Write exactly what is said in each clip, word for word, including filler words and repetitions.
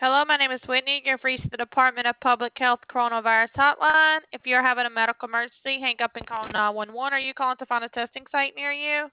Hello, my name is Whitney. You've reached the Department of Public Health Coronavirus Hotline. If you're having a medical emergency, hang up and call nine one one. Are you calling to find a testing site near you?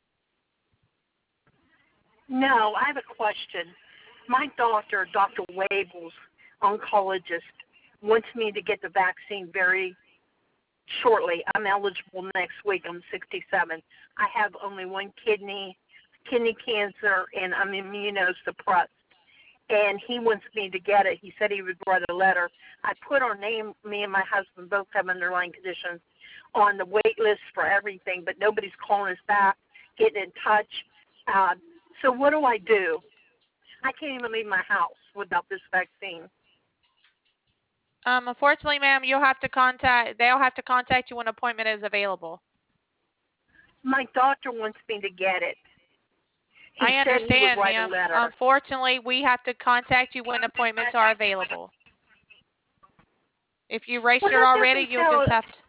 No, I have a question. My doctor, Doctor Wabels, oncologist, wants me to get the vaccine very shortly. I'm eligible next week. I'm sixty-seven. I have only one kidney, kidney cancer, and I'm immunosuppressed. And he wants me to get it. He said he would write a letter. I put our name, me and my husband both have underlying conditions, on the wait list for everything, but nobody's calling us back, getting in touch. Uh, so what do I do? I can't even leave my house without this vaccine. Um, unfortunately, ma'am, you'll have to contact. They'll have to contact you when an appointment is available. My doctor wants me to get it. He I said he would understand, write a ma'am. letter. Unfortunately, we have to contact you when appointments are available. If you Well, registered that already, doesn't you'll tell just us. have to.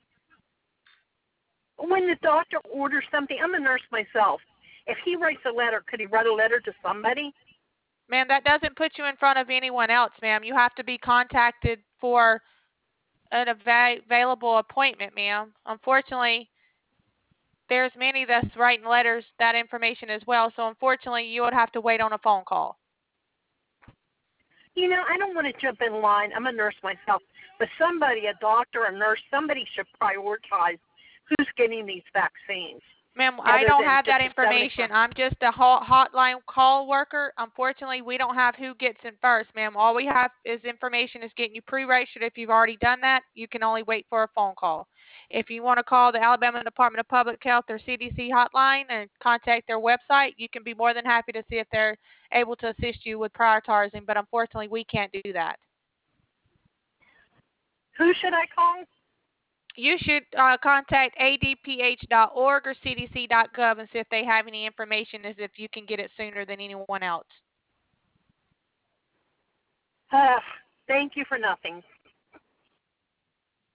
When the doctor orders something, I'm a nurse myself. If he writes a letter, could he write a letter to somebody? Ma'am, that doesn't put you in front of anyone else, ma'am. You have to be contacted for an ava- available appointment, ma'am. Unfortunately, there's many that's writing letters that information as well. So unfortunately, you would have to wait on a phone call. You know, I don't want to jump in line. I'm a nurse myself. But somebody, a doctor, a nurse, somebody should prioritize who's getting these vaccines. Ma'am, I Other don't than have just that a seventy information. I'm just a hot, hotline call worker. Unfortunately, we don't have who gets in first, ma'am. All we have is information is getting you pre-registered. If you've already done that, you can only wait for a phone call. If you want to call the Alabama Department of Public Health or C D C hotline and contact their website, you can be more than happy to see if they're able to assist you with prioritizing, but unfortunately, we can't do that. Who should I call? You should uh, contact A D P H dot org or C D C dot gov and see if they have any information as if you can get it sooner than anyone else. Uh, thank you for nothing.